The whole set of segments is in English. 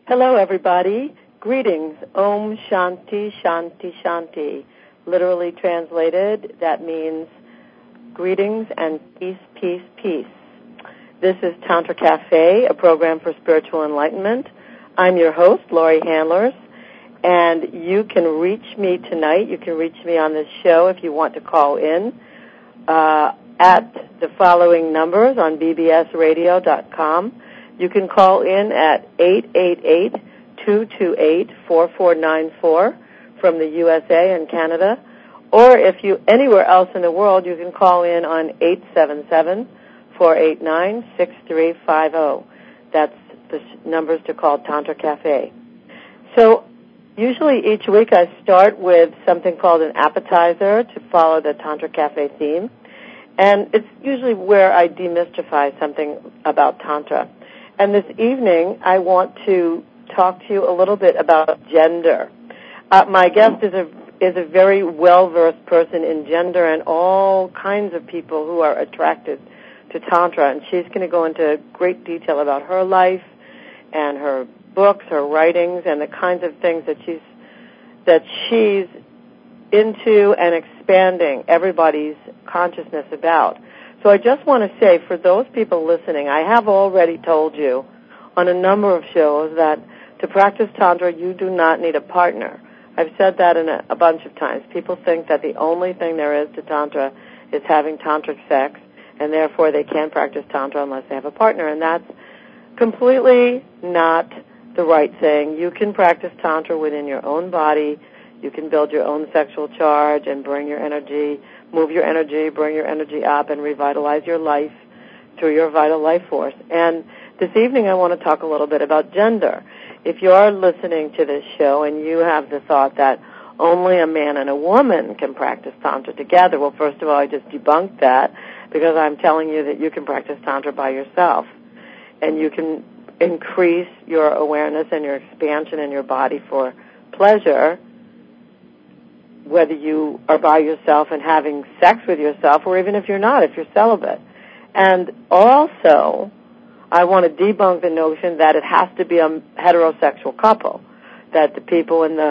Hello, everybody. Greetings. Om Shanti Shanti Shanti. Literally translated, that means greetings and peace, peace, peace. This is Tantra Cafe, a program for spiritual enlightenment. I'm your host, Laurie Handlers, and you can reach me tonight. You can reach me on this show if you want to call in at the following numbers on bbsradio.com. You can call in at 888-228-4494 from the USA and Canada, or if you anywhere else in the world, you can call in on 877-489-6350. That's the numbers to call Tantra Cafe. So usually each week I start with something called an appetizer to follow the Tantra Cafe theme, and it's usually where I demystify something about Tantra. And this evening, I want to talk to you a little bit about gender. My guest is a very well-versed person in gender and all kinds of people who are attracted to Tantra. And she's going to go into great detail about her life and her books, her writings, and the kinds of things that she's into and expanding everybody's consciousness about. So I just want to say, for those people listening, I have already told you on a number of shows that to practice Tantra, you do not need a partner. I've said that a bunch of times. People think that the only thing there is to Tantra is having tantric sex, and therefore they can't practice Tantra unless they have a partner, and that's completely not the right thing. You can practice Tantra within your own body. You can build your own sexual charge and bring your energy, move your energy, bring your energy up, and revitalize your life through your vital life force. And this evening I want to talk a little bit about gender. If you are listening to this show and you have the thought that only a man and a woman can practice Tantra together, well, first of all, I just debunked that because I'm telling you that you can practice Tantra by yourself. And you can increase your awareness and your expansion in your body for pleasure, whether you are by yourself and having sex with yourself, or even if you're not, if you're celibate. And also, I want to debunk the notion that it has to be a heterosexual couple, that the people in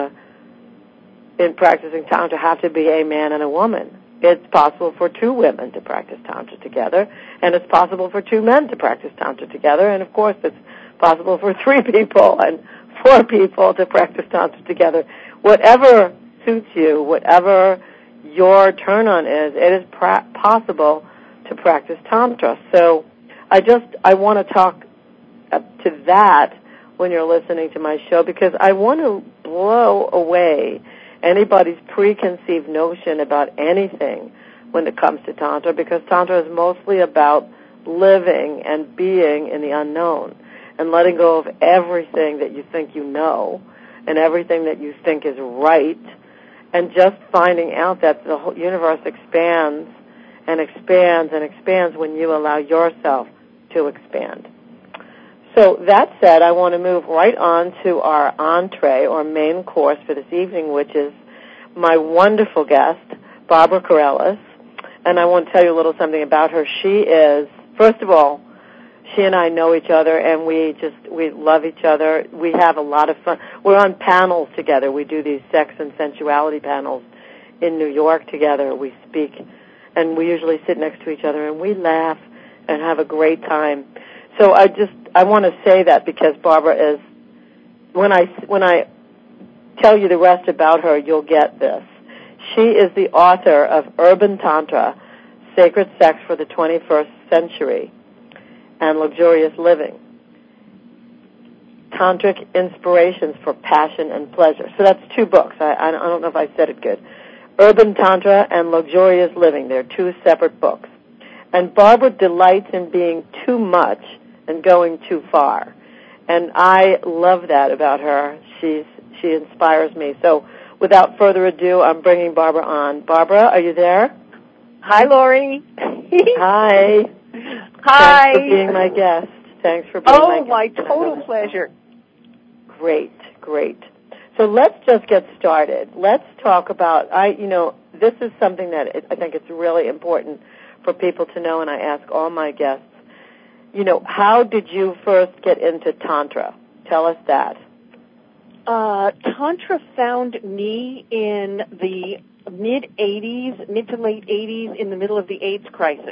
practicing Tantra have to be a man and a woman. It's possible for two women to practice Tantra together, and it's possible for two men to practice Tantra together, and of course it's possible for three people and four people to practice Tantra together. Whatever suits you, whatever your turn on is, it is possible to practice Tantra. So I want to talk to that when you're listening to my show, because I want to blow away anybody's preconceived notion about anything when it comes to Tantra, because Tantra is mostly about living and being in the unknown and letting go of everything that you think you know and everything that you think is right, and just finding out that the whole universe expands and expands and expands when you allow yourself to expand. So that said, I want to move right on to our entree or main course for this evening, which is my wonderful guest, Barbara Carrellas. And I want to tell you a little something about her. She is, first of all, she and I know each other, and we love each other. We have a lot of fun. We're on panels together. We do these sex and sensuality panels in New York together. We speak, and we usually sit next to each other, and we laugh and have a great time. So I want to say that because Barbara is, when I tell you the rest about her, you'll get this. She is the author of Urban Tantra, Sacred Sex for the 21st Century and Luxurious Living, Tantric Inspirations for Passion and Pleasure. So that's two books. I don't know if I said it good. Urban Tantra and Luxurious Living. They're two separate books. And Barbara delights in being too much and going too far. And I love that about her. She inspires me. So without further ado, I'm bringing Barbara on. Barbara, are you there? Hi, Laurie. Hi. Hi. Thanks for being my guest. Thanks for being my guest. Oh, my total pleasure. Great. So let's just get started. Let's talk about, this is something that I think it's really important for people to know, and I ask all my guests, how did you first get into Tantra? Tell us that. Tantra found me in the mid to late 80s, in the middle of the AIDS crisis.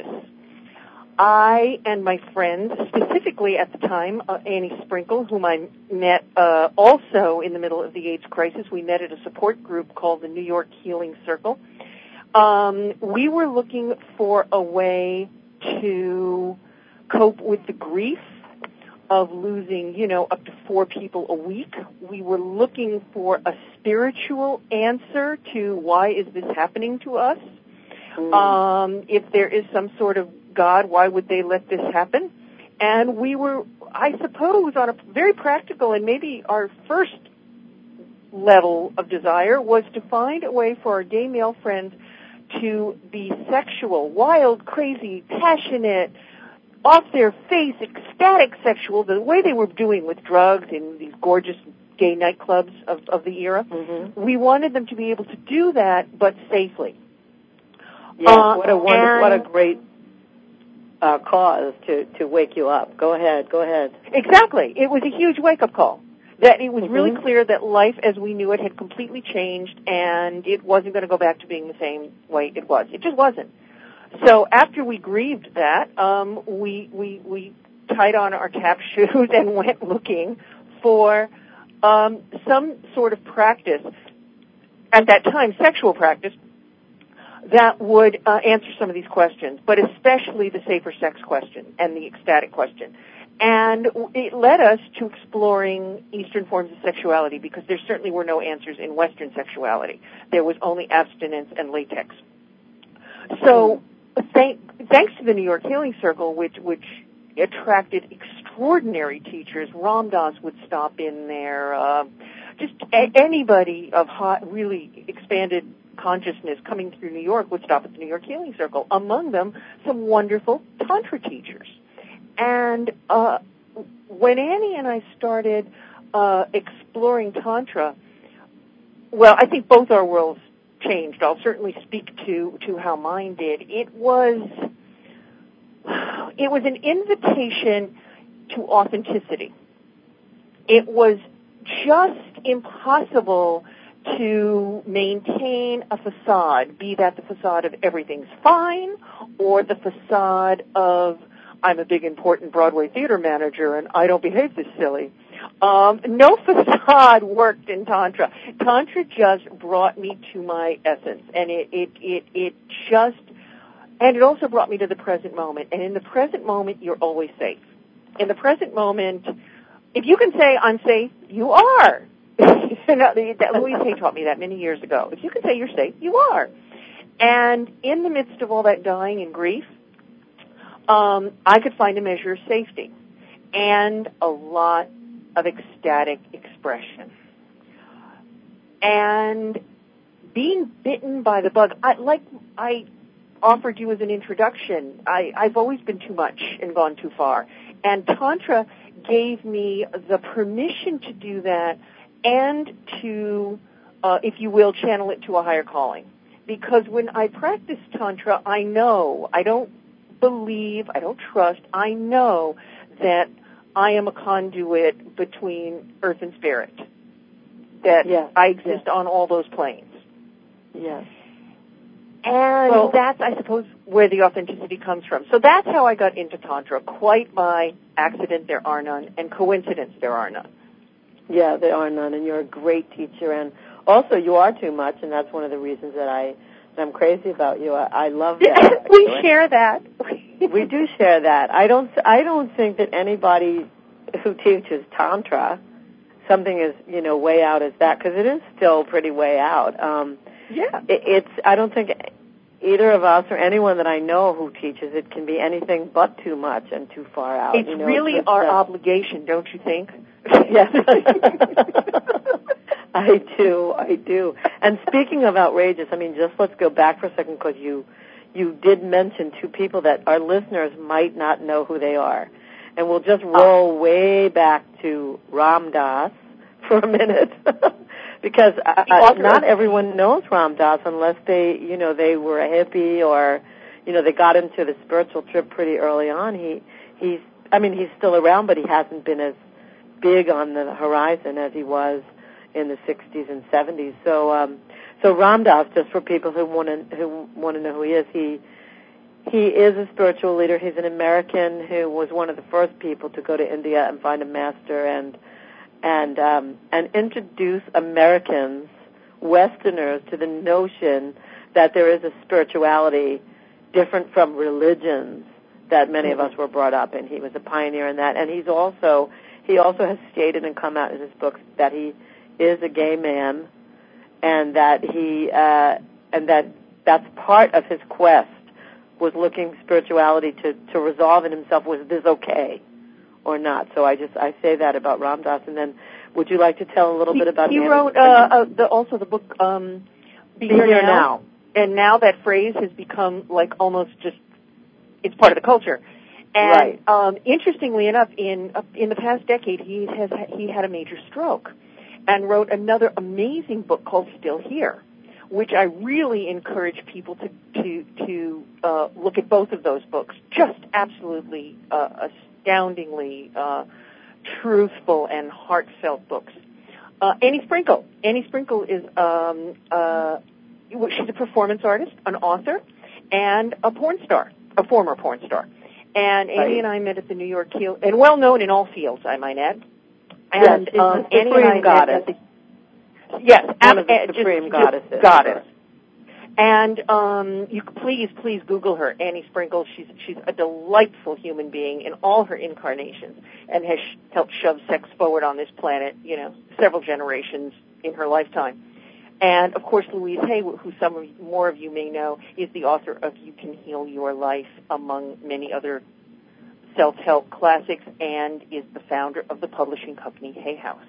I and my friends, specifically at the time, Annie Sprinkle, whom I met also in the middle of the AIDS crisis, we met at a support group called the New York Healing Circle. We were looking for a way to cope with the grief of losing, up to 4 people a week. We were looking for a spiritual answer to why is this happening to us? If there is some sort of God, why would they let this happen? And we were, I suppose, on a very practical and maybe our first level of desire was to find a way for our gay male friends to be sexual, wild, crazy, passionate, off their face, ecstatic sexual, the way they were doing with drugs in these gorgeous gay nightclubs of the era. Mm-hmm. We wanted them to be able to do that, but safely. Yes, what a great cause to wake you up. Go ahead. Exactly. It was a huge wake-up call. That it was really clear that life as we knew it had completely changed, and it wasn't going to go back to being the same way it was. It just wasn't. So after we grieved that, we tied on our tap shoes and went looking for some sort of practice, at that time sexual practice, that would answer some of these questions, but especially the safer sex question and the ecstatic question. And it led us to exploring Eastern forms of sexuality, because there certainly were no answers in Western sexuality. There was only abstinence and latex. So thanks to the New York Healing Circle, which attracted extraordinary teachers, Ram Dass would stop in there, just anybody of hot, really expanded consciousness coming through New York would stop at the New York Healing Circle. Among them, some wonderful Tantra teachers. And when Annie and I started exploring Tantra, well, I think both our worlds changed. I'll certainly speak to how mine did. It was an invitation to authenticity. It was just impossible to maintain a facade, be that the facade of everything's fine or the facade of I'm a big, important Broadway theater manager and I don't behave this silly. No facade worked in Tantra. Tantra just brought me to my essence, and it also brought me to the present moment. And in the present moment, you're always safe. In the present moment, if you can say I'm safe, you are. Louise Hay taught me that many years ago. If you can say you're safe, you are. And in the midst of all that dying and grief, I could find a measure of safety and a lot of ecstatic expression. And being bitten by the bug, like I offered you as an introduction, I've always been too much and gone too far. And Tantra gave me the permission to do that and to, if you will, channel it to a higher calling. Because when I practice Tantra, I know, I don't believe, I don't trust, I know that I am a conduit between earth and spirit, that I exist on all those planes. Yes. And that's, I suppose, where the authenticity comes from. So that's how I got into Tantra. Quite by accident, there are none, and coincidence, there are none. Yeah, there are none, and you're a great teacher, and also you are too much, and that's one of the reasons that I'm crazy about you. I love that. We share that. We do share that. I don't think that anybody who teaches Tantra, something as, way out as that, because it is still pretty way out. I don't think either of us or anyone that I know who teaches it can be anything but too much and too far out. It's really our obligation, don't you think? Yes. I do. And speaking of outrageous, just let's go back for a second, because you did mention two people that our listeners might not know who they are. And we'll just roll way back to Ram Dass for a minute. Because not everyone knows Ram Dass unless they were a hippie or, they got into the spiritual trip pretty early on. He's still around, but he hasn't been as big on the horizon as he was in the 60s and 70s. So Ram Dass, just for people who want to know who he is, he is a spiritual leader. He's an American who was one of the first people to go to India and find a master and introduce Americans, Westerners, to the notion that there is a spirituality different from religions that many of us were brought up in. He was a pioneer in that, and he also has stated and come out in his books that he is a gay man, and that that's part of his quest, was looking spirituality to resolve in himself, was this okay or not. So I say that about Ram Dass. And then would you like to tell a little bit about he wrote also the book Be Here Now. And now that phrase has become like almost just, it's part of the culture. And right. Interestingly enough, in the past decade, he had a major stroke and wrote another amazing book called Still Here, which I really encourage people to look at both of those books. Just absolutely astoundingly truthful and heartfelt books. Annie Sprinkle is she's a performance artist, an author, and a former porn star. And Annie and I met at the New York Heel, and well known in all fields, I might add. And yes, Annie and I goddess. Yes, one of the supreme goddesses. Goddess. And you please Google her, Annie Sprinkle. She's a delightful human being in all her incarnations, and has helped shove sex forward on this planet, several generations in her lifetime. And of course, Louise Hay, who more of you may know, is the author of You Can Heal Your Life, among many other self-help classics, and is the founder of the publishing company Hay House.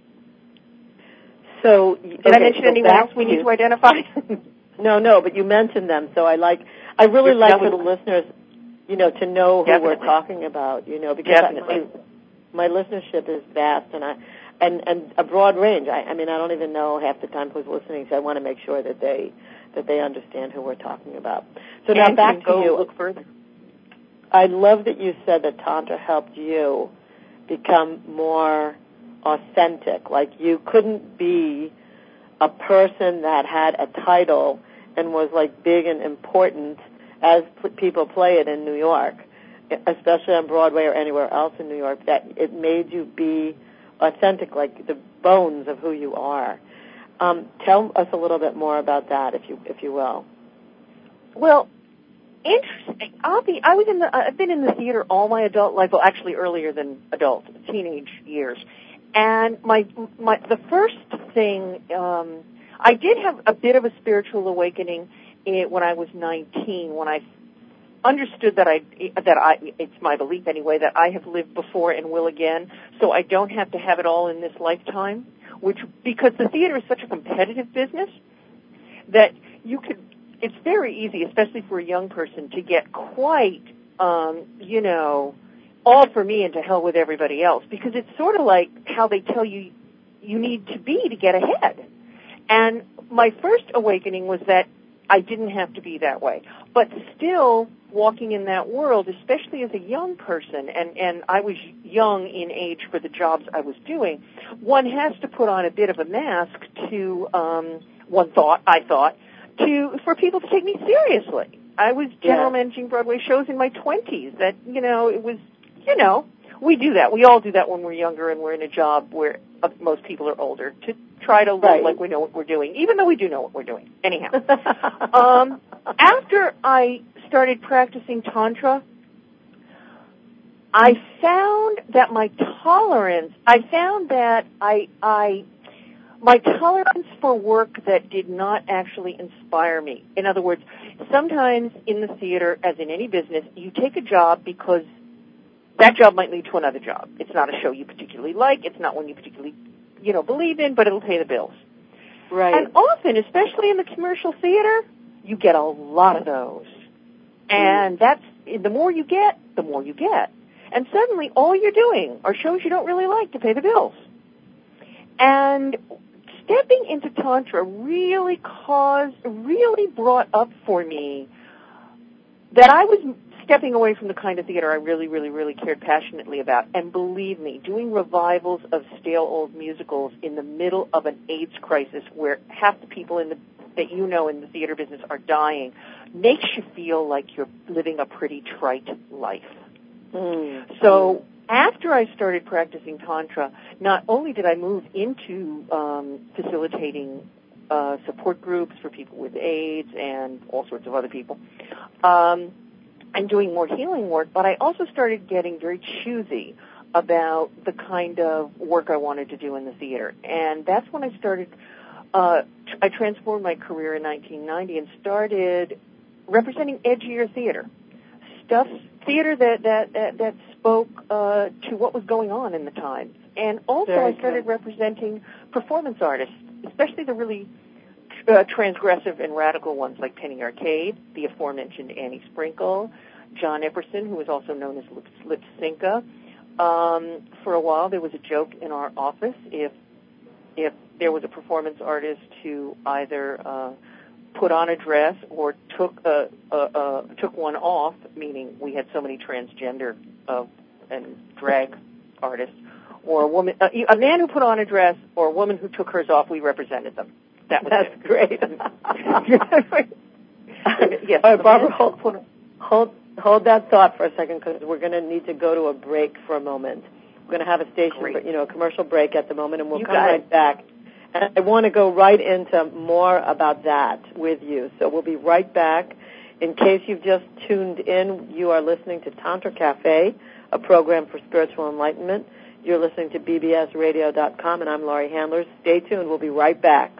So, did I mention anyone else we need to identify? No, but you mentioned them, so I really like for the listeners, to know who we're talking about, because my listenership is vast, and a broad range. I don't even know half the time who's listening, so I want to make sure that they understand who we're talking about. So now back to you. Look further. I love that you said that Tantra helped you become more authentic. Like you couldn't be a person that had a title and was like big and important as people play it in New York, especially on Broadway or anywhere else in New York, that it made you be authentic, like the bones of who you are. Tell us a little bit more about that, if you will. Well, interesting. I've been in the theater all my adult life. Well, actually earlier than adult, teenage years. And the first thing, I did have a bit of a spiritual awakening when I was 19, when I understood that it's my belief anyway, that I have lived before and will again, so I don't have to have it all in this lifetime, because the theater is such a competitive business that it's very easy, especially for a young person, to get quite, all for me and to hell with everybody else, because it's sort of like how they tell you need to be to get ahead. And my first awakening was that I didn't have to be that way. But still, walking in that world, especially as a young person, and I was young in age for the jobs I was doing, one has to put on a bit of a mask to, I thought, for people to take me seriously. I was general managing Broadway shows in my 20s. That, it was, we do that. We all do that when we're younger and we're in a job where most people are older, to try to look like we know what we're doing, even though we do know what we're doing. Anyhow, after I started practicing Tantra, I found that my tolerance for work that did not actually inspire me. In other words, sometimes in the theater, as in any business, you take a job because that job might lead to another job. It's not a show you particularly like. It's not one you particularly, believe in, but it'll pay the bills. Right. And often, especially in the commercial theater, you get a lot of those. And the more you get, the more you get. And suddenly, all you're doing are shows you don't really like to pay the bills. And stepping into Tantra really brought up for me that I was stepping away from the kind of theater I really, really, really cared passionately about. And believe me, doing revivals of stale old musicals in the middle of an AIDS crisis where half the people that you know in the theater business are dying makes you feel like you're living a pretty trite life. So after I started practicing Tantra, not only did I move into facilitating support groups for people with AIDS and all sorts of other people, and doing more healing work, but I also started getting very choosy about the kind of work I wanted to do in the theater. And that's when I started, I transformed my career in 1990 and started representing edgier theater. Theater that spoke to what was going on in the times. And also I started representing performance artists, especially the really transgressive and radical ones like Penny Arcade, the aforementioned Annie Sprinkle, John Epperson, who was also known as Lipsinka. For a while there was a joke in our office if there was a performance artist who either put on a dress or took one off, meaning we had so many transgender and drag artists, or a man who put on a dress or a woman who took hers off, we represented them. That's great. Yes, Barbara, hold that thought for a second, because we're going to need to go to a break for a moment. We're going to have a commercial break at the moment, and we'll come right back. And I want to go right into more about that with you. So we'll be right back. In case you've just tuned in, you are listening to Tantra Cafe, a program for spiritual enlightenment. You're listening to bbsradio.com, and I'm Laurie Handler. Stay tuned. We'll be right back.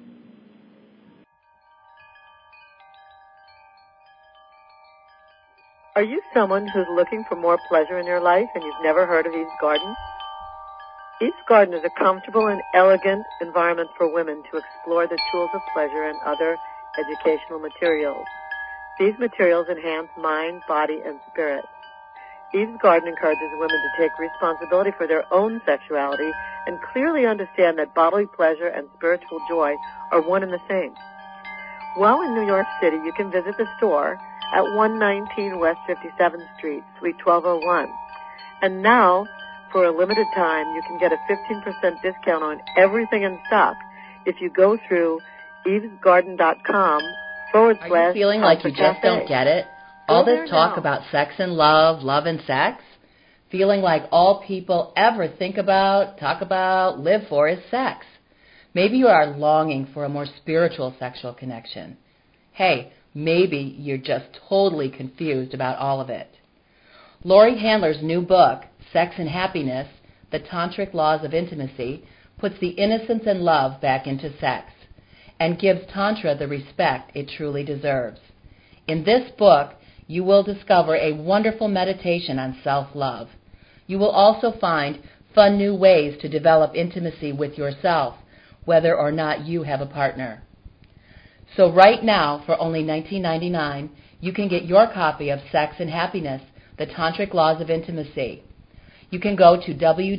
Are you someone who's looking for more pleasure in your life and you've never heard of Eve's Garden? Eve's Garden is a comfortable and elegant environment for women to explore the tools of pleasure and other educational materials. These materials enhance mind, body, and spirit. Eve's Garden encourages women to take responsibility for their own sexuality and clearly understand that bodily pleasure and spiritual joy are one and the same. While in New York City, you can visit the store at 119 West 57th Street, Suite 1201. And now, for a limited time, you can get a 15% discount on everything in stock if you go through evesgarden.com/. Are you feeling like you just don't get it? All this talk about sex and love and sex? Feeling like all people ever think about, talk about, live for is sex. Maybe you are longing for a more spiritual sexual connection. Hey, maybe you're just totally confused about all of it. Laurie Handler's new book, Sex and Happiness, The Tantric Laws of Intimacy, puts the innocence and love back into sex and gives Tantra the respect it truly deserves. In this book, you will discover a wonderful meditation on self-love. You will also find fun new ways to develop intimacy with yourself, whether or not you have a partner. So right now, for only $19.99, you can get your copy of Sex and Happiness, The Tantric Laws of Intimacy. You can go to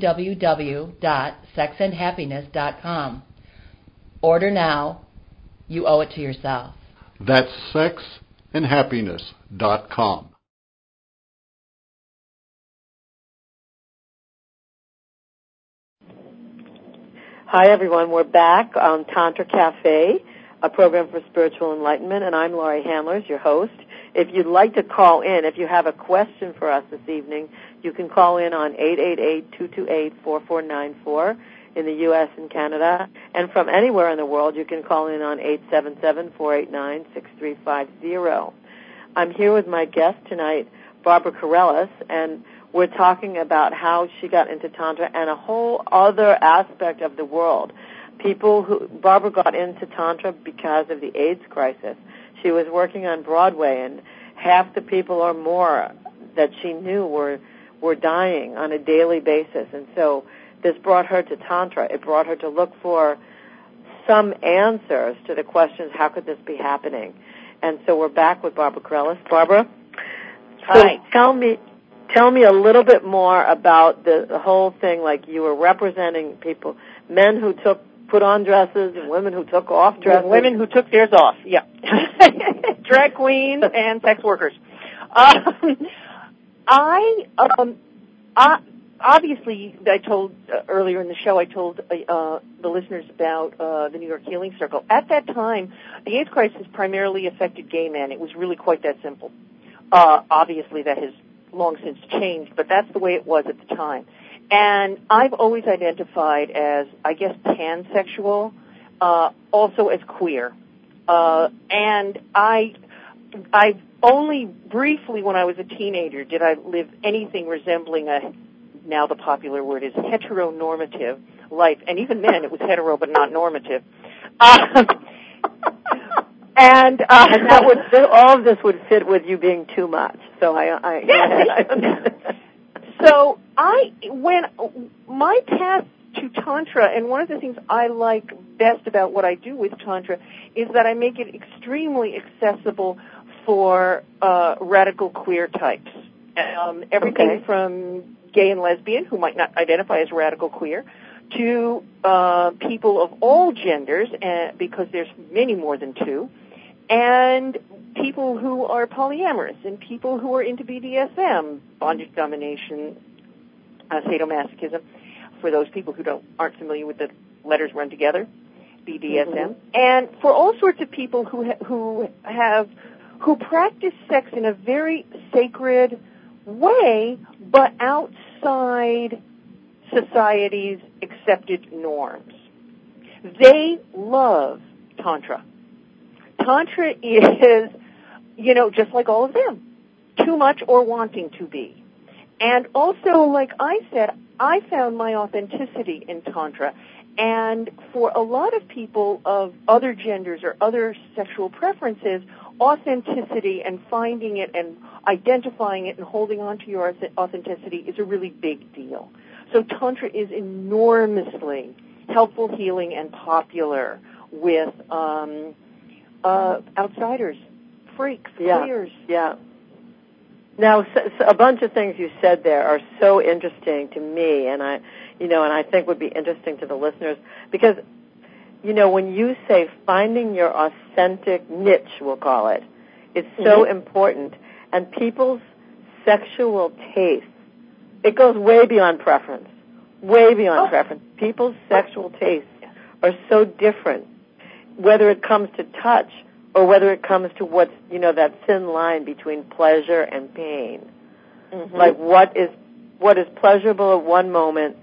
www.sexandhappiness.com. Order now. You owe it to yourself. That's sexandhappiness.com. Hi, everyone. We're back on Tantra Cafe, a program for spiritual enlightenment, and I'm Laurie Handler, your host. If you'd like to call in, if you have a question for us this evening, you can call in on 888-228-4494 in the U.S. and Canada. And from anywhere in the world, you can call in on 877-489-6350. I'm here with my guest tonight, Barbara Carrellas, and we're talking about how she got into Tantra and a whole other aspect of the world. Barbara got into Tantra because of the AIDS crisis. She was working on Broadway, and half the people or more that she knew were dying on a daily basis. And so this brought her to Tantra. It brought her to look for some answers to the questions, how could this be happening? And so we're back with Barbara Carrellas. Barbara? Hi. So tell me a little bit more about the whole thing, like you were representing people, men who put on dresses and women who took off dresses. Women who took theirs off, yeah. Drag queens and sex workers. Obviously, I told earlier in the show, I told the listeners about the New York Healing Circle. At that time, the AIDS crisis primarily affected gay men. It was really quite that simple. Obviously, that has long since changed, but that's the way it was at the time. And I've always identified as, I guess, pansexual, also as queer. And I've only briefly, when I was a teenager, did I live anything resembling now the popular word is heteronormative life. And even then, it was hetero but not normative. And that would, all of this would fit with you being too much. So So when my path to Tantra, and one of the things I like best about what I do with Tantra is that I make it extremely accessible for radical queer types. Everything from gay and lesbian, who might not identify as radical queer, to people of all genders, because there's many more than two, and people who are polyamorous, and people who are into BDSM, bondage, domination, sadomasochism. For those people who aren't familiar with the letters run together, BDSM, and for all sorts of people who practice sex in a very sacred way, but outside society's accepted norms. They love Tantra. Tantra is, just like all of them, too much or wanting to be. And also, like I said, I found my authenticity in Tantra. And for a lot of people of other genders or other sexual preferences, authenticity and finding it and identifying it and holding on to your authenticity is a really big deal. So Tantra is enormously helpful, healing, and popular with outsiders, freaks, queers. Yeah. Now, so a bunch of things you said there are so interesting to me, and I think would be interesting to the listeners, because, when you say finding your authentic niche, we'll call it, it's so important. And people's sexual taste, it goes way beyond preference, preference. People's sexual tastes are so different, whether it comes to touch or whether it comes to what's, that thin line between pleasure and pain. Like what is pleasurable at one moment,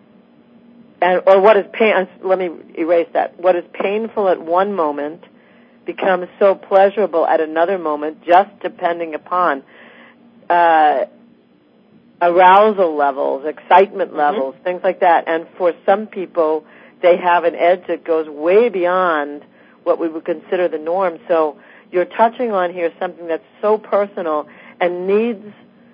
or what is pain? Let me erase that. What is painful at one moment becomes so pleasurable at another moment, just depending upon arousal levels, excitement levels, things like that. And for some people, they have an edge that goes way beyond what we would consider the norm. So you're touching on here something that's so personal and needs,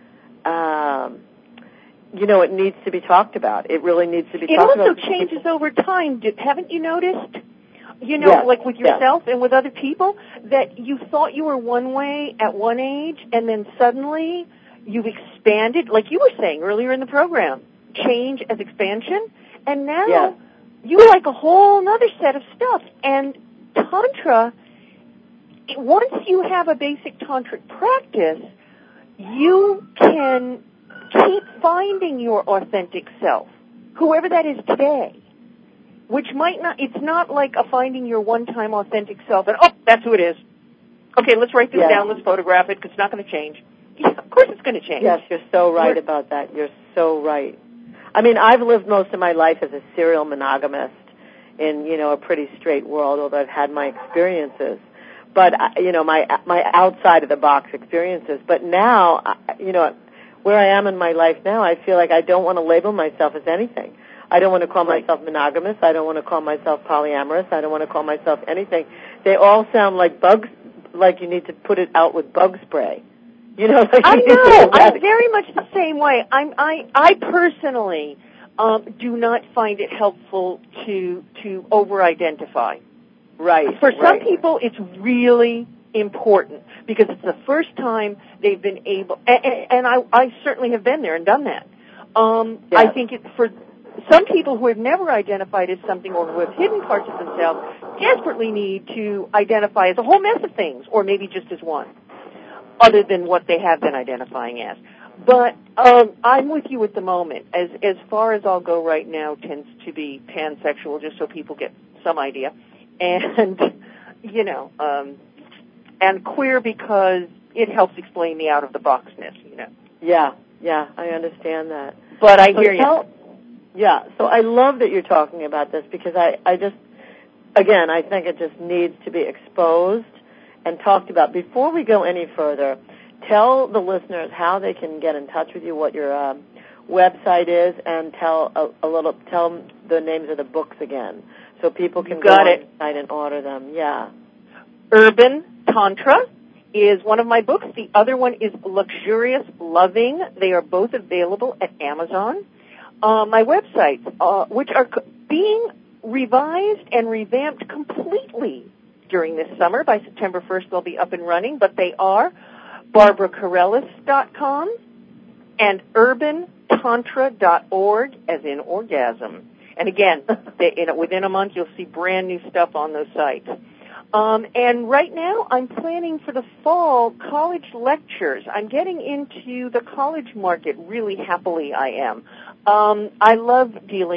it needs to be talked about. It really needs to be talked about. It also changes over time. Haven't you noticed? Like with yourself and with other people, that you thought you were one way at one age, and then suddenly you've expanded, like you were saying earlier in the program, change as expansion, and now you like a whole other set of stuff. And Tantra, once you have a basic tantric practice, you can keep finding your authentic self, whoever that is today, which might not, it's not like a finding your one-time authentic self and, that's who it is. Okay, let's write this down, let's photograph it, because it's not going to change. Yeah, of course it's going to change. Yes, you're so right about that. You're so right. I mean, I've lived most of my life as a serial monogamist in, a pretty straight world, although I've had my experiences. But, my outside of the box experiences. But now, where I am in my life now, I feel like I don't want to label myself as anything. I don't want to call myself monogamous. I don't want to call myself polyamorous. I don't want to call myself anything. They all sound like bugs, like you need to put it out with bug spray. I know. I'm very much the same way. I personally do not find it helpful to over-identify. Right. For some people, it's really important because it's the first time they've been able, and I certainly have been there and done that. I think for some people who have never identified as something or who have hidden parts of themselves desperately need to identify as a whole mess of things or maybe just as one. other than what they have been identifying as. But I'm with you at the moment. As far as I'll go right now tends to be pansexual, just so people get some idea. And, and queer because it helps explain the out-of-the-boxness, Yeah, I understand that. But I hear you. Yeah, so I love that you're talking about this because I just, again, I think it just needs to be exposed and talked about. Before we go any further, tell the listeners how they can get in touch with you, what your website is, and tell them the names of the books again, so people can go on the site and order them. Yeah. Urban Tantra is one of my books. The other one is Luxurious Loving. They are both available at Amazon. My websites, which are being revised and revamped completely during this summer. By September 1st, they'll be up and running, but they are BarbaraKarellis.com and UrbanTantra.org, as in orgasm. And again, within a month, you'll see brand new stuff on those sites. And right now, I'm planning for the fall college lectures. I'm getting into the college market really happily, I am. I love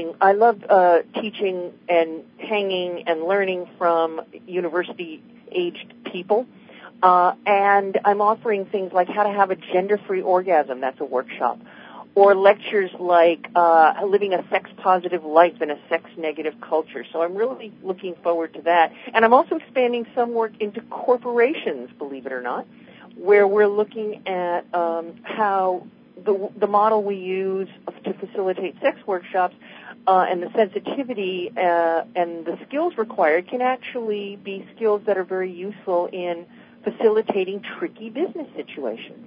teaching and hanging and learning from university-aged people. And I'm offering things like how to have a gender-free orgasm. That's a workshop. Or lectures like living a sex-positive life in a sex-negative culture. So I'm really looking forward to that. And I'm also expanding some work into corporations, believe it or not, where we're looking at how the model we use to facilitate sex workshops and the sensitivity and the skills required can actually be skills that are very useful in facilitating tricky business situations.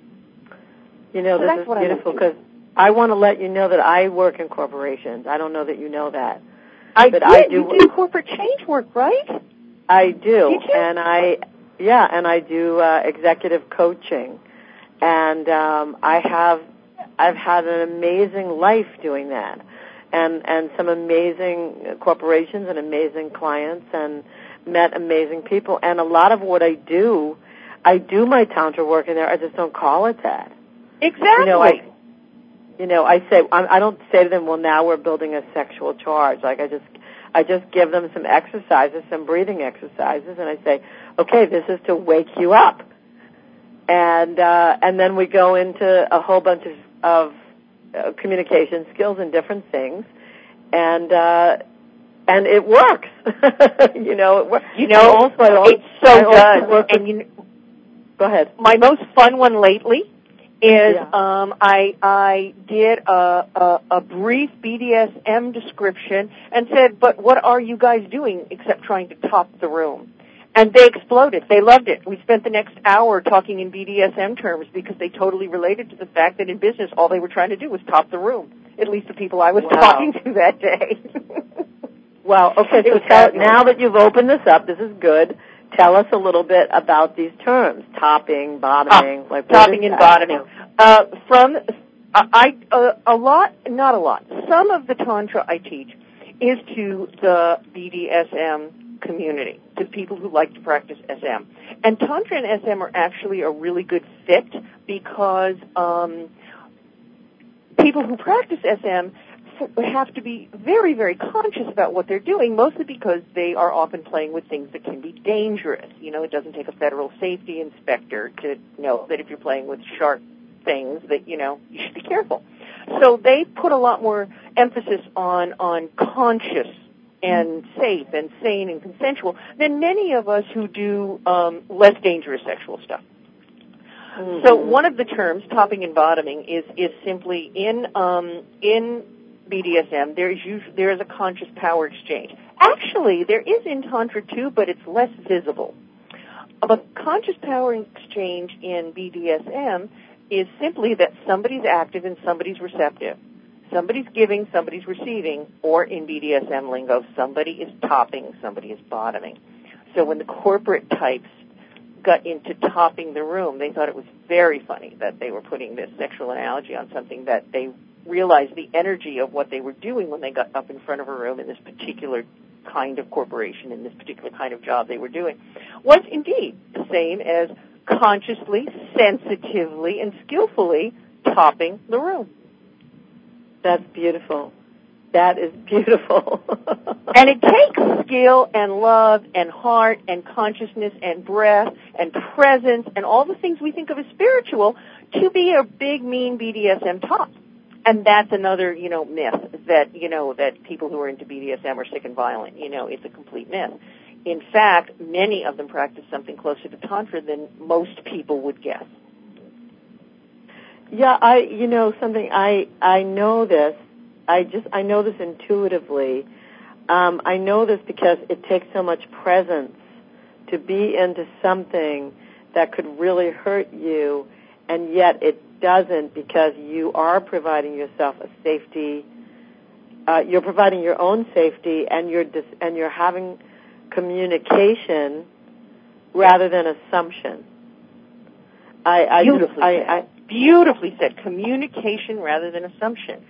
This is beautiful because I want to let you know that I work in corporations. I don't know that you know that. You do corporate change work, right? I do. Did you? And I do executive coaching. And I've had an amazing life doing that. And some amazing corporations and amazing clients and met amazing people. And a lot of what I do my Tantra work in there. I just don't call it that. Exactly. I say, I don't say to them, well, now we're building a sexual charge. Like I just give them some exercises, some breathing exercises, and I say, okay, this is to wake you up. And then we go into a whole bunch of communication skills and different things, and it works. It works. It so does. Go ahead. My most fun one lately is I did a brief BDSM description and said, but what are you guys doing except trying to top the room? And they exploded. They loved it. We spent the next hour talking in BDSM terms because they totally related to the fact that in business all they were trying to do was top the room, at least the people I was talking to that day. Wow. Okay, so now that you've opened this up, this is good. Tell us a little bit about these terms, topping, bottoming. Topping and bottoming. Not a lot. Some of the Tantra I teach is to the BDSM community, to people who like to practice SM. And Tantra and SM are actually a really good fit because people who practice SM have to be very, very conscious about what they're doing, mostly because they are often playing with things that can be dangerous. It doesn't take a federal safety inspector to know that if you're playing with sharp things that, you should be careful. So they put a lot more emphasis on conscious and safe and sane and consensual than many of us who do less dangerous sexual stuff. Mm-hmm. So one of the terms, topping and bottoming, is simply in BDSM, there is a conscious power exchange. Actually, there is in Tantra too, but it's less visible. A conscious power exchange in BDSM is simply that somebody's active and somebody's receptive. Somebody's giving, somebody's receiving, or in BDSM lingo, somebody is topping, somebody is bottoming. So when the corporate types got into topping the room, they thought it was very funny that they were putting this sexual analogy on something that they realized the energy of what they were doing when they got up in front of a room in this particular kind of corporation, in this particular kind of job they were doing, was indeed the same as consciously, sensitively, and skillfully topping the room. That's beautiful. That is beautiful. And it takes skill and love and heart and consciousness and breath and presence and all the things we think of as spiritual to be a big, mean BDSM top. And that's another, myth that, that people who are into BDSM are sick and violent. It's a complete myth. In fact, many of them practice something closer to Tantra than most people would guess. Yeah, I know this. I know this intuitively. I know this because it takes so much presence to be into something that could really hurt you, and yet it doesn't, because you are providing yourself a safety. You're providing your own safety, and you're having communication rather than assumption. Beautifully said. Communication rather than assumption.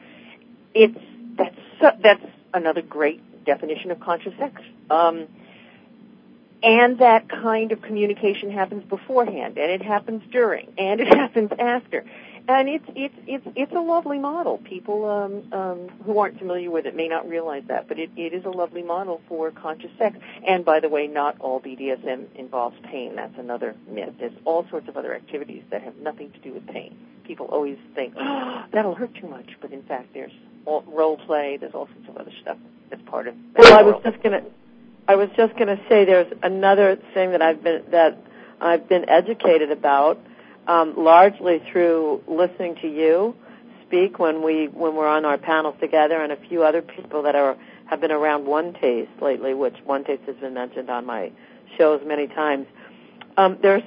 That's another great definition of conscious sex. And that kind of communication happens beforehand, and it happens during, and it happens after. And it's a lovely model. People who aren't familiar with it may not realize that, but it is a lovely model for conscious sex. And by the way, not all BDSM involves pain. That's another myth. There's all sorts of other activities that have nothing to do with pain. People always think, that'll hurt too much, but in fact, there's role play. There's all sorts of other stuff that's part of that. Well, I was just gonna say there's another thing that I've been educated about, largely through listening to you speak when we're on our panels together, and a few other people that have been around One Taste lately, which One Taste has been mentioned on my shows many times. There's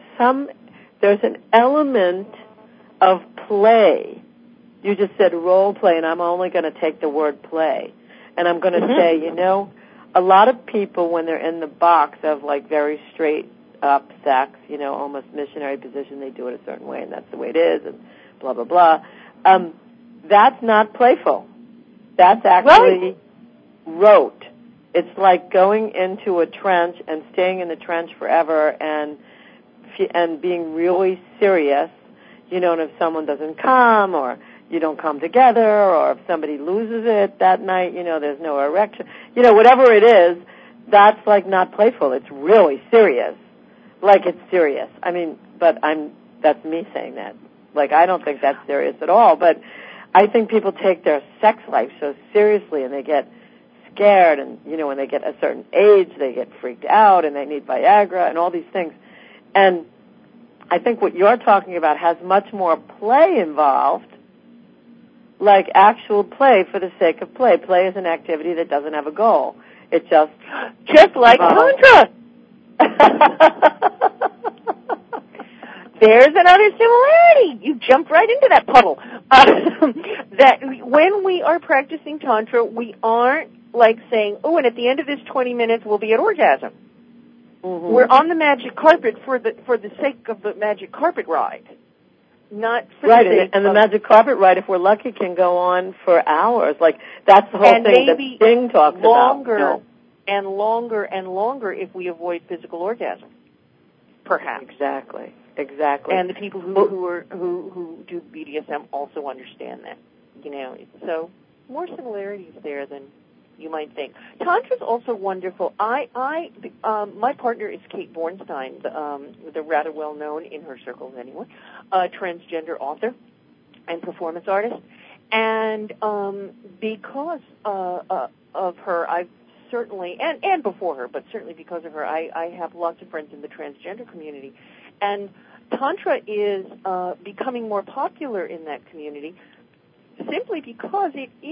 an element of play. You just said role play, and I'm only going to take the word play. And I'm going to say, a lot of people, when they're in the box of like very straight up sex, almost missionary position, they do it a certain way, and that's the way it is, and blah, blah, blah. That's not playful. That's actually rote. It's like going into a trench and staying in the trench forever and being really serious, and if someone doesn't come, or you don't come together, or if somebody loses it that night, there's no erection, whatever it is, that's like not playful. It's really serious. Like it's serious. I mean, that's me saying that. Like, I don't think that's serious at all, but I think people take their sex life so seriously, and they get scared, and, when they get a certain age, they get freaked out, and they need Viagra and all these things. And I think what you're talking about has much more play involved, like actual play for the sake of play. Play is an activity that doesn't have a goal. It just like Tantra. There's another similarity. You jumped right into that puddle. That when we are practicing Tantra, we aren't like saying, and at the end of this 20 minutes we'll be at orgasm. Mm-hmm. We're on the magic carpet for the sake of the magic carpet ride. Not for right, and the magic carpet ride, if we're lucky, can go on for hours. Like, that's the whole thing that Sting talks about. And longer and longer if we avoid physical orgasm, perhaps. Exactly. And the people who do BDSM also understand that. So more similarities there than you might think. Tantra's also wonderful. My partner is Kate Bornstein, the rather well known in her circles anyway, transgender author and performance artist. And because of her, I've certainly, and before her, but certainly because of her, I have lots of friends in the transgender community. And Tantra is becoming more popular in that community simply because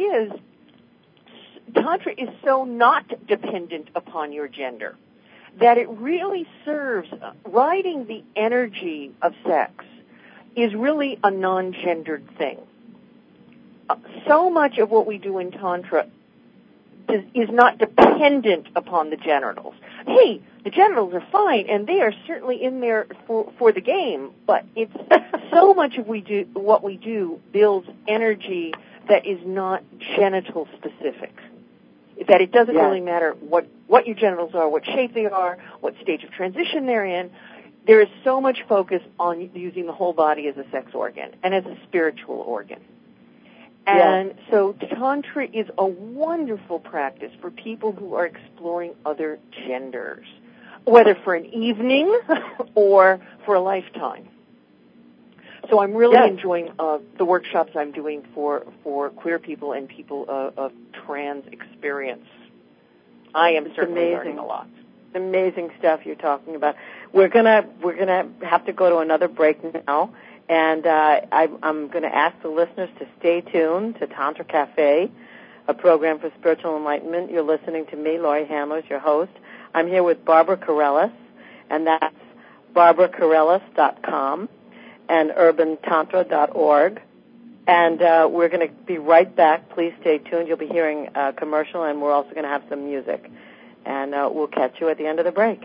Tantra is so not dependent upon your gender that it really serves, riding the energy of sex is really a non-gendered thing. So much of what we do in Tantra is not dependent upon the genitals. Hey, the genitals are fine, and they are certainly in there for the game, but it's so much of what we do builds energy that is not genital specific. That it doesn't really matter what your genitals are, what shape they are, what stage of transition they're in. there is so much focus on using the whole body as a sex organ and as a spiritual organ. And so Tantra is a wonderful practice for people who are exploring other genders, whether for an evening or for a lifetime. So I'm really enjoying the workshops I'm doing for queer people and people of trans experience. I am certainly learning a lot. Amazing stuff you're talking about. We're gonna have to go to another break now, and I'm going to ask the listeners to stay tuned to Tantra Cafe, a program for spiritual enlightenment. You're listening to me, Laurie Handlers, your host. I'm here with Barbara Carrellas, and that's barbaracarrellas.com and urbantantra.org. And we're going to be right back. Please stay tuned. You'll be hearing a commercial, and we're also going to have some music. And we'll catch you at the end of the break.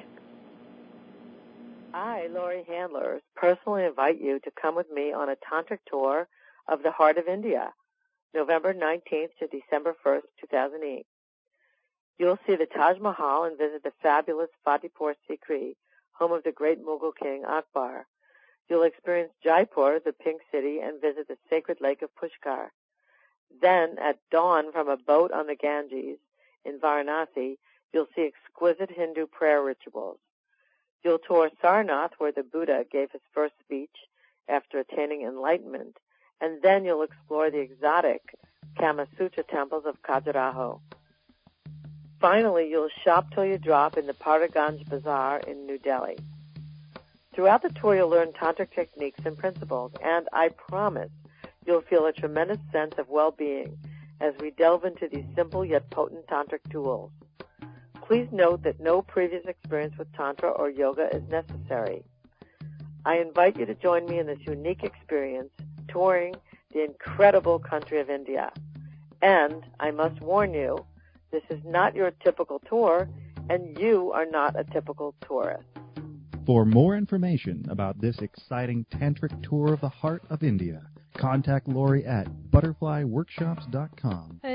I, Laurie Handlers, personally invite you to come with me on a tantric tour of the heart of India, November 19th to December 1st, 2008. You'll see the Taj Mahal and visit the fabulous Fatehpur Sikri, home of the great Mughal king Akbar. You'll experience Jaipur, the Pink City, and visit the sacred lake of Pushkar. Then, at dawn from a boat on the Ganges in Varanasi, you'll see exquisite Hindu prayer rituals. You'll tour Sarnath, where the Buddha gave his first speech after attaining enlightenment, and then you'll explore the exotic Kama Sutra temples of Khajuraho. Finally, you'll shop till you drop in the Paraganj Bazaar in New Delhi. Throughout the tour, you'll learn tantric techniques and principles, and I promise you'll feel a tremendous sense of well-being as we delve into these simple yet potent tantric tools. Please note that no previous experience with Tantra or yoga is necessary. I invite you to join me in this unique experience, touring the incredible country of India. And I must warn you, this is not your typical tour, and you are not a typical tourist. For more information about this exciting tantric tour of the heart of India, contact Laurie at butterflyworkshops.com.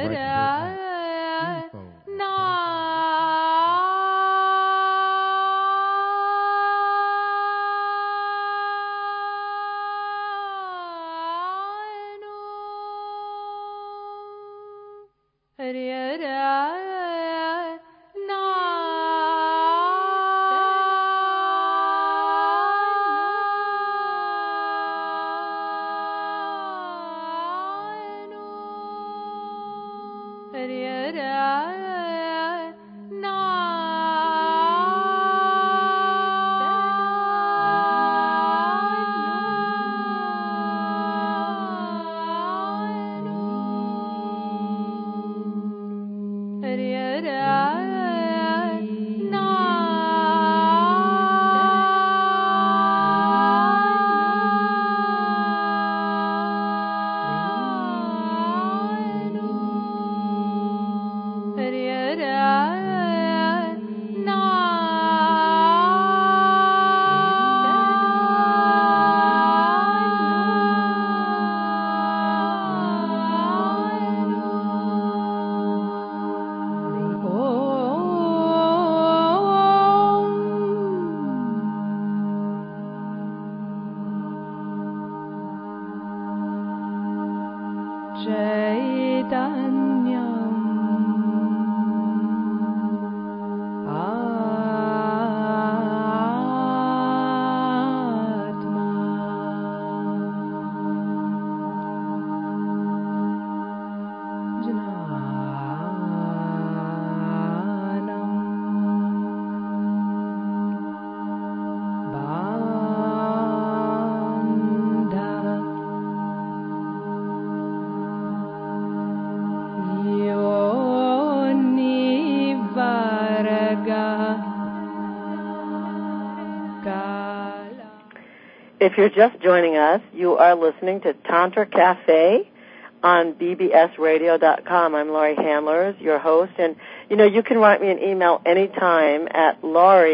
If you're just joining us, you are listening to Tantra Cafe on bbsradio.com. I'm Laurie Handlers, your host, and you can write me an email anytime at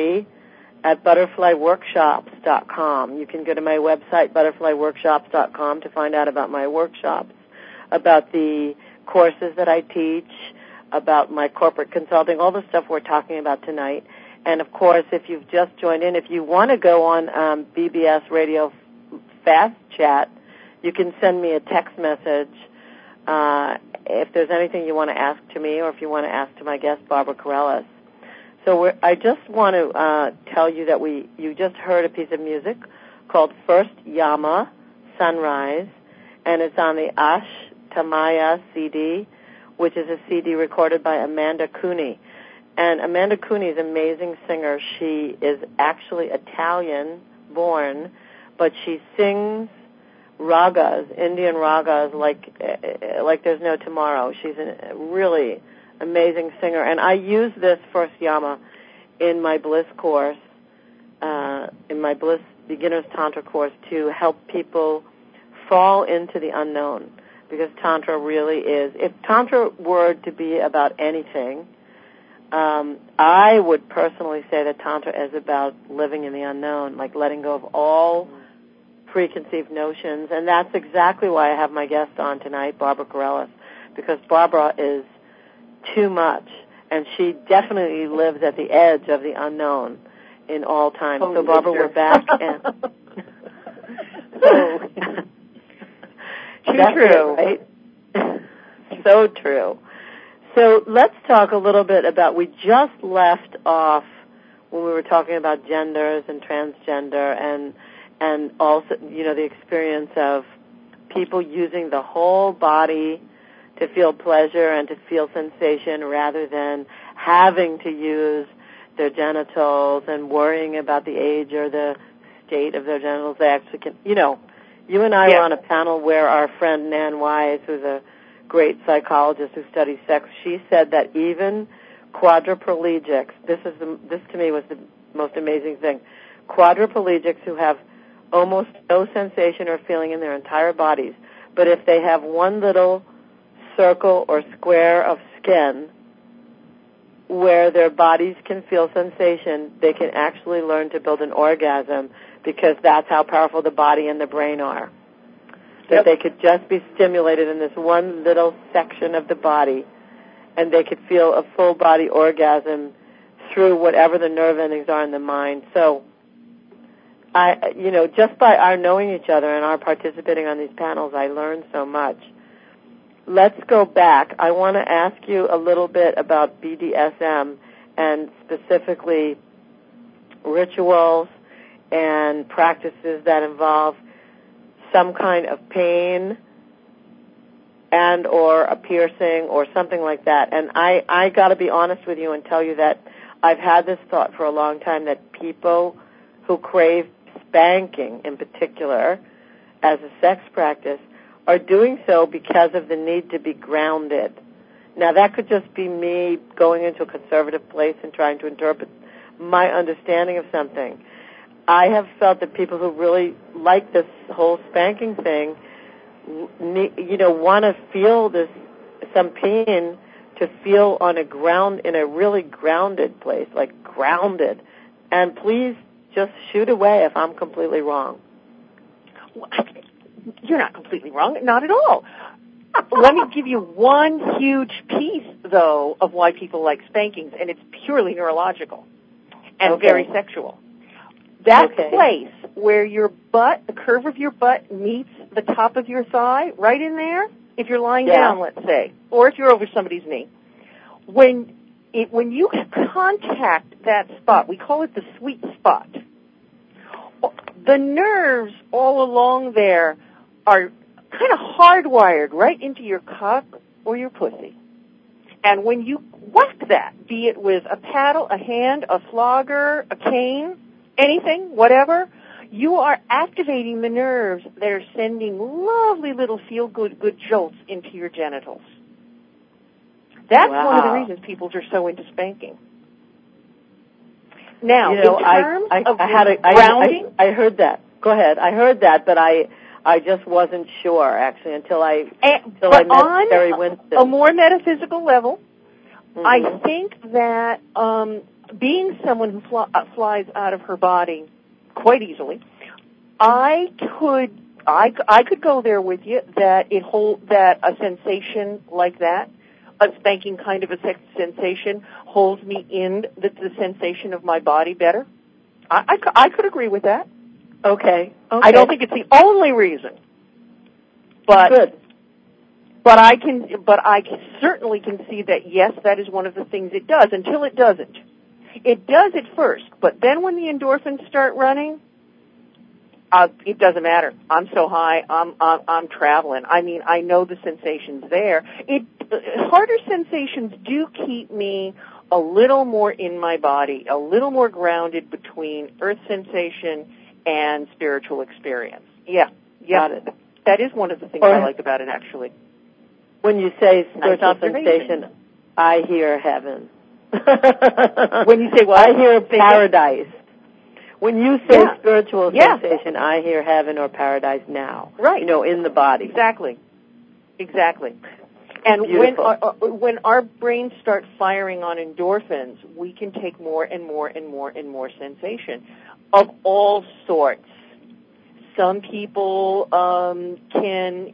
laurie@butterflyworkshops.com. You can go to my website, butterflyworkshops.com, to find out about my workshops, about the courses that I teach, about my corporate consulting, all the stuff we're talking about tonight. And, of course, if you've just joined in, if you want to go on BBS Radio Fast Chat, you can send me a text message if there's anything you want to ask to me or if you want to ask to my guest, Barbara Carrellas. So I just want to tell you that you just heard a piece of music called First Yama, Sunrise, and it's on the Ashtamaya CD, which is a CD recorded by Amanda Cooney. And Amanda Cooney is an amazing singer. She is actually Italian-born, but she sings ragas, Indian ragas, like there's no tomorrow. She's a really amazing singer. And I use this First Yama in my Bliss course, in my Bliss Beginner's Tantra course, to help people fall into the unknown, because Tantra really is. If Tantra were to be about anything, I would personally say that Tantra is about living in the unknown, like letting go of all preconceived notions, and that's exactly why I have my guest on tonight, Barbara Carrellas, because Barbara is too much, and she definitely lives at the edge of the unknown in all time. So, Barbara, we're back. And Too true. Right? So true. So let's talk a little bit about, we just left off when we were talking about genders and transgender and also, the experience of people using the whole body to feel pleasure and to feel sensation rather than having to use their genitals and worrying about the age or the state of their genitals. They actually can, you and I were on a panel where our friend Nan Wise, who's a great psychologist who studies sex, she said that even quadriplegics, this to me was the most amazing thing, quadriplegics who have almost no sensation or feeling in their entire bodies, but if they have one little circle or square of skin where their bodies can feel sensation, they can actually learn to build an orgasm, because that's how powerful the body and the brain are. That they could just be stimulated in this one little section of the body, and they could feel a full body orgasm through whatever the nerve endings are in the mind. So, just by our knowing each other and our participating on these panels, I learned so much. Let's go back. I want to ask you a little bit about BDSM and specifically rituals and practices that involve some kind of pain and or a piercing or something like that. And I got to be honest with you and tell you that I've had this thought for a long time, that people who crave spanking in particular as a sex practice are doing so because of the need to be grounded. Now, that could just be me going into a conservative place and trying to interpret my understanding of something. I have felt that people who really like this whole spanking thing, want to feel some pain, to feel in a really grounded place, like grounded. And please just shoot away if I'm completely wrong. You're not completely wrong, not at all. Let me give you one huge piece, though, of why people like spankings, and it's purely neurological and very sexual. That place where your butt, the curve of your butt meets the top of your thigh, right in there, if you're lying down, let's say, or if you're over somebody's knee, when you contact that spot, we call it the sweet spot, the nerves all along there are kind of hardwired right into your cock or your pussy. And when you whack that, be it with a paddle, a hand, a flogger, a cane, anything, whatever, you are activating the nerves that are sending lovely little feel-good jolts into your genitals. That's one of the reasons people are so into spanking. Now, in terms of grounding, I heard that. Go ahead. I heard that, but I just wasn't sure, actually, until I met Terry Winston. On a more metaphysical level, I think that being someone who flies out of her body quite easily, I could go there with you, that a sensation like that spanking kind of a sensation holds me in the sensation of my body better. I could agree with that. Okay. I don't think it's the only reason, but good. But I certainly can see that yes, that is one of the things it does. Until it doesn't, it does at first, but then when the endorphins start running, it doesn't matter. I'm so high. I'm traveling. I mean, I know the sensation's there. Harder sensations do keep me a little more in my body, a little more grounded between earth sensation and spiritual experience. Yeah. Got it. That is one of the things I like about it, actually. When you say spiritual sensation, I hear heaven. When you say what? I hear paradise. When you say spiritual sensation, I hear heaven or paradise now. Right. In the body. Exactly. And when our brains start firing on endorphins, we can take more and more and more and more sensation of all sorts. Some people can,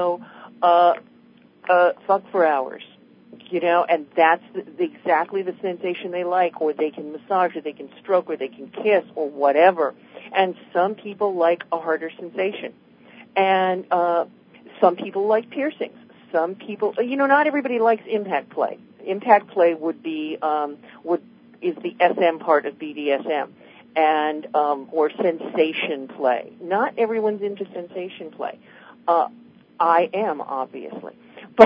fuck for hours, and that's exactly the sensation they like, or they can massage, or they can stroke, or they can kiss, or whatever. And some people like a harder sensation. And some people like piercings. Some people, not everybody likes impact play. Impact play would be is the SM part of BDSM, and or sensation play. Not everyone's into sensation play. I am, obviously, but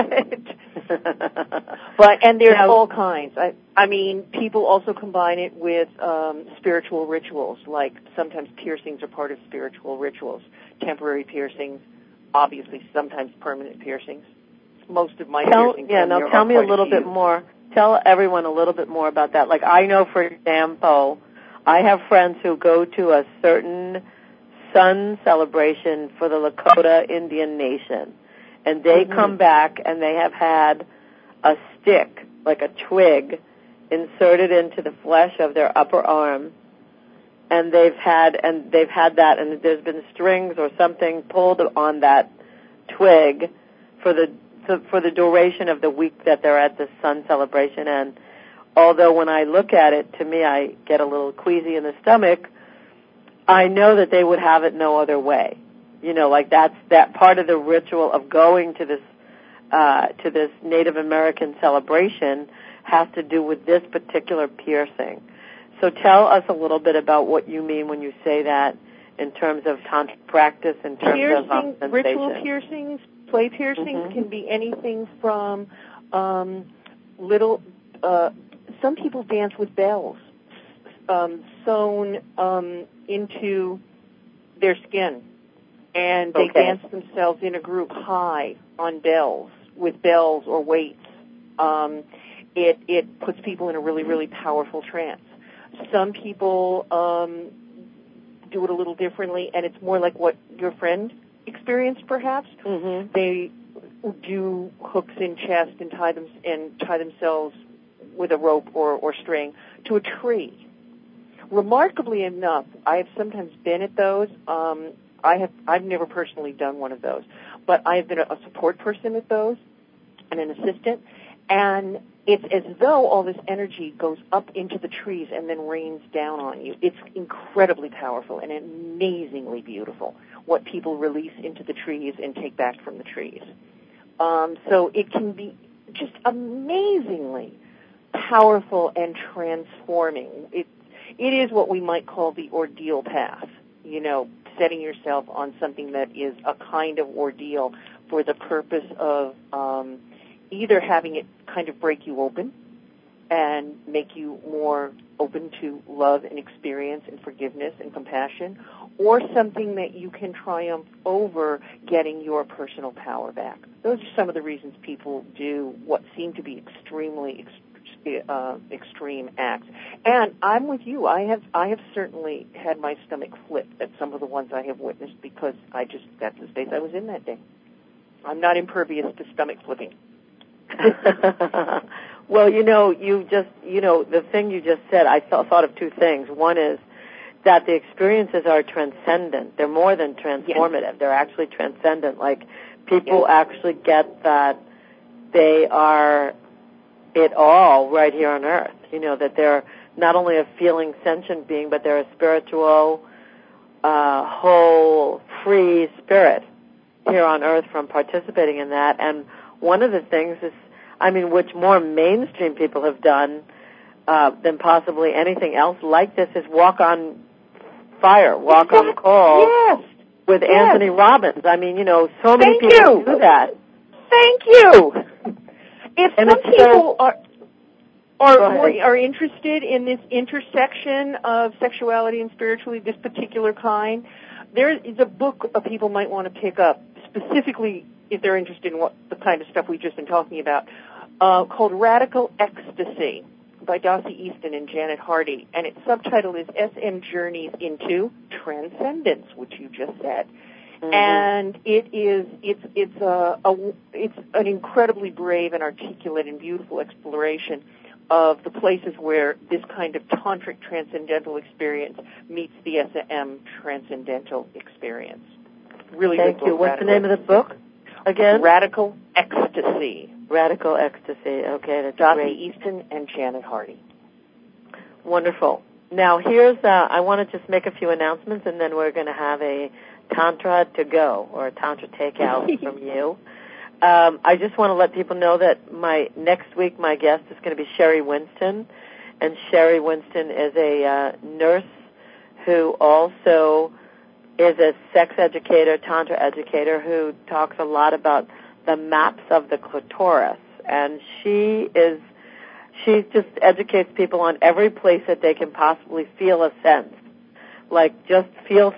and there's all kinds. I mean, people also combine it with spiritual rituals. Like sometimes piercings are part of spiritual rituals. Temporary piercings. Obviously, sometimes permanent piercings. Most of my piercings. Yeah, now tell me a little bit more. Tell everyone a little bit more about that. Like, I know, for example, I have friends who go to a certain sun celebration for the Lakota Indian Nation, and they come back and they have had a stick, like a twig, inserted into the flesh of their upper arm. And they've had that, and there's been strings or something pulled on that twig for the duration of the week that they're at the sun celebration. And although when I look at it, to me, I get a little queasy in the stomach, I know that they would have it no other way. Like that part of the ritual of going to this Native American celebration has to do with this particular piercing. So tell us a little bit about what you mean when you say that in terms of tantric practice, in terms of sensation. Ritual piercings, play piercings can be anything from little. Some people dance with bells sewn into their skin, and they dance themselves in a group high on bells, with bells or weights. It puts people in a really, really powerful trance. Some people do it a little differently, and it's more like what your friend experienced, perhaps. Mm-hmm. They do hooks in chest and tie themselves with a rope or string to a tree. Remarkably enough, I have sometimes been at those. I've never personally done one of those, but I have been a support person at those and an assistant, and it's as though all this energy goes up into the trees and then rains down on you. It's incredibly powerful and amazingly beautiful, what people release into the trees and take back from the trees. So it can be just amazingly powerful and transforming. It is what we might call the ordeal path, setting yourself on something that is a kind of ordeal for the purpose of either having it kind of break you open and make you more open to love and experience and forgiveness and compassion, or something that you can triumph over, getting your personal power back. Those are some of the reasons people do what seem to be extremely extreme acts. And I'm with you. I have certainly had my stomach flip at some of the ones I have witnessed, because that's the space I was in that day. I'm not impervious to stomach flipping. Well, the thing you just said, I thought of two things. One is that the experiences are transcendent. They're more than transformative. Yes. They're actually transcendent. Like, people actually get that they are it all right here on Earth. That they're not only a feeling sentient being, but they're a spiritual, whole, free spirit here on Earth from participating in that. And one of the things is, which more mainstream people have done than possibly anything else like this, is walk on fire, walk on coal. Yes. With Anthony Robbins. So many Thank people you. do that. Thank you. If some people are interested in this intersection of sexuality and spirituality, this particular kind, there is a book people might want to pick up, specifically if they're interested in the kind of stuff we've just been talking about, called Radical Ecstasy by Dossie Easton and Janet Hardy, and its subtitle is SM Journeys into Transcendence, which you just said. Mm-hmm. And it's an incredibly brave and articulate and beautiful exploration of the places where this kind of tantric transcendental experience meets the SM transcendental experience. Really Thank you. What's the name of the book again? Radical Ecstasy. Radical Ecstasy. Okay, that's Dossie great. Easton and Janet Hardy. Wonderful. Now, I want to just make a few announcements, and then we're going to have a Tantra to go, or a Tantra takeout from you. I just want to let people know that next week my guest is going to be Sherry Winston, and Sherry Winston is a nurse who also is a sex educator, Tantra educator, who talks a lot about the maps of the clitoris, and she just educates people on every place that they can possibly feel a sense, like just feel,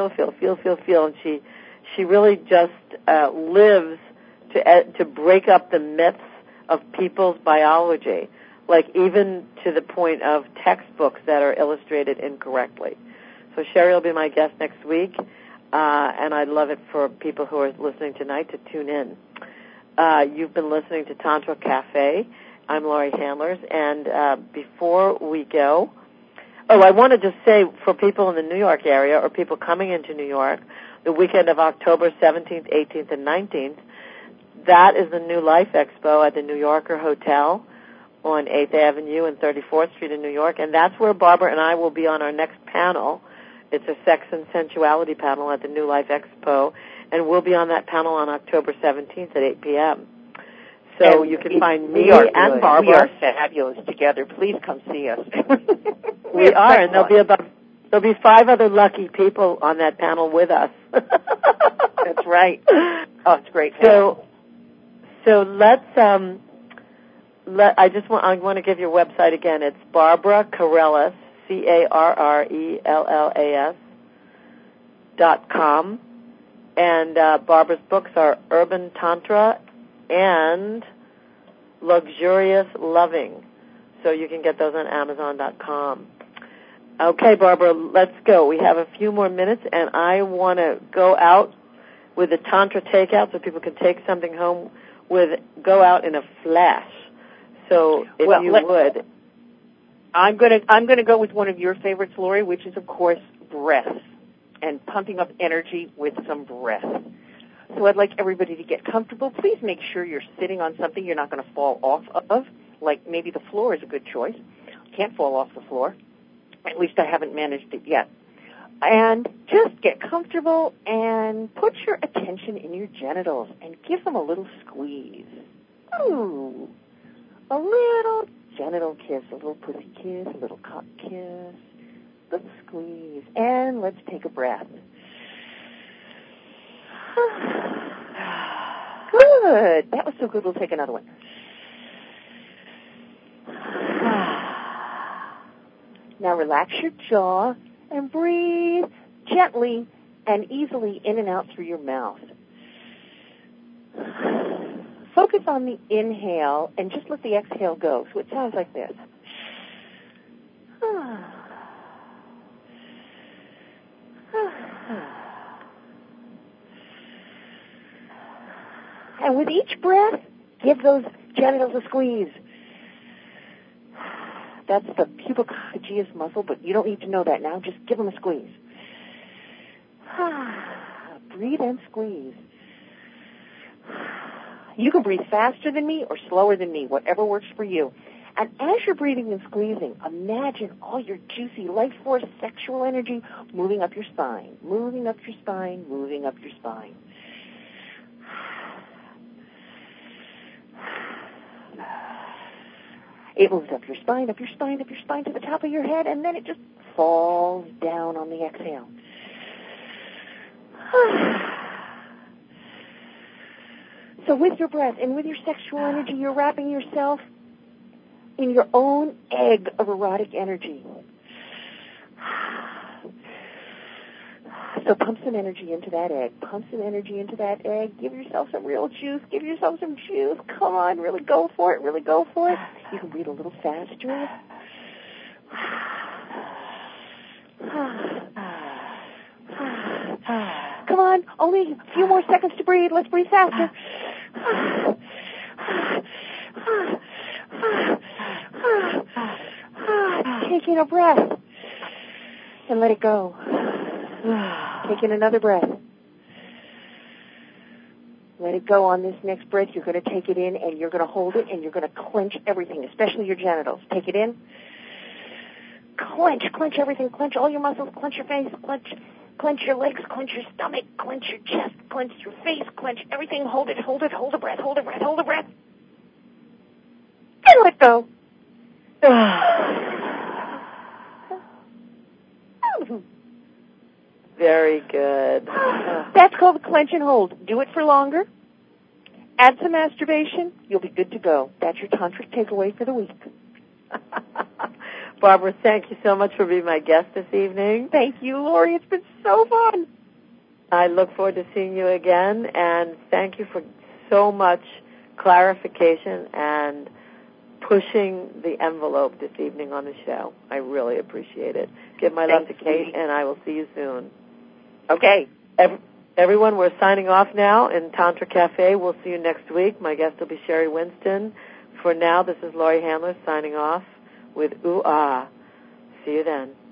and she really just lives to break up the myths of people's biology, like even to the point of textbooks that are illustrated incorrectly. So Sherry will be my guest next week, and I'd love it for people who are listening tonight to tune in. You've been listening to Tantra Cafe. I'm Laurie Handlers, and before we go, I want to just say for people in the New York area or people coming into New York, the weekend of October 17th, 18th, and 19th, that is the New Life Expo at the New Yorker Hotel on 8th Avenue and 34th Street in New York, and that's where Barbara and I will be on our next panel. It's a sex and sensuality panel at the New Life Expo, and we'll be on that panel on October 17th at 8 p.m. So you can find me and Barbara. We are fabulous together. Please come see us. We are, and there'll be 5 other lucky people on that panel with us. That's right. Oh, it's great. So let's I want to give your website again. It's Barbara Carrellas, CARRELLAS.com, and Barbara's books are Urban Tantra and Luxurious Loving. So you can get those on Amazon.com. Okay, Barbara, let's go. We have a few more minutes, and I want to go out with a Tantra takeout so people can take something home go out in a flash. So if you would. I'm going to go with one of your favorites, Laurie, which is, of course, breath and pumping up energy with some breath. So I'd like everybody to get comfortable. Please make sure you're sitting on something you're not going to fall off of, like maybe the floor is a good choice. Can't fall off the floor. At least I haven't managed it yet. And just get comfortable and put your attention in your genitals and give them a little squeeze. Ooh, a little genital kiss, a little pussy kiss, a little cock kiss, a little squeeze. And let's take a breath. Good. That was so good. We'll take another one. Now relax your jaw and breathe gently and easily in and out through your mouth. Focus on the inhale and just let the exhale go. So it sounds like this. And with each breath, give those genitals a squeeze. That's the pubococcygeus muscle, but you don't need to know that now. Just give them a squeeze. Breathe and squeeze. You can breathe faster than me or slower than me, whatever works for you. And as you're breathing and squeezing, imagine all your juicy life force, sexual energy moving up your spine, moving up your spine, moving up your spine. It moves up your spine, up your spine, up your spine to the top of your head, and then it just falls down on the exhale. So with your breath and with your sexual energy, you're wrapping yourself in your own egg of erotic energy. So pump some energy into that egg. Pump some energy into that egg. Give yourself some real juice. Give yourself some juice. Come on, really go for it. Really go for it. You can breathe a little faster. Come on, only a few more seconds to breathe. Let's breathe faster. Taking a breath and let it go. Taking another breath. Let it go on this next breath. You're going to take it in and you're going to hold it and you're going to clench everything, especially your genitals. Take it in. Clench everything. Clench all your muscles. Clench your face. Clench your legs. Clench your stomach. Clench your chest. Clench your face. Clench everything. Hold it. Hold a breath. Hold a breath. And let go. Very good. That's called clench and hold. Do it for longer. Add some masturbation. You'll be good to go. That's your tantric takeaway for the week. Barbara, thank you so much for being my guest this evening. Thank you, Lori. It's been so fun. I look forward to seeing you again, and thank you for so much clarification and pushing the envelope this evening on the show. I really appreciate it. Give my love to Kate, and I will see you soon. Okay. Everyone, we're signing off now in Tantra Cafe. We'll see you next week. My guest will be Sherry Winston. For now, this is Lori Handler signing off with Ooh Ah. See you then.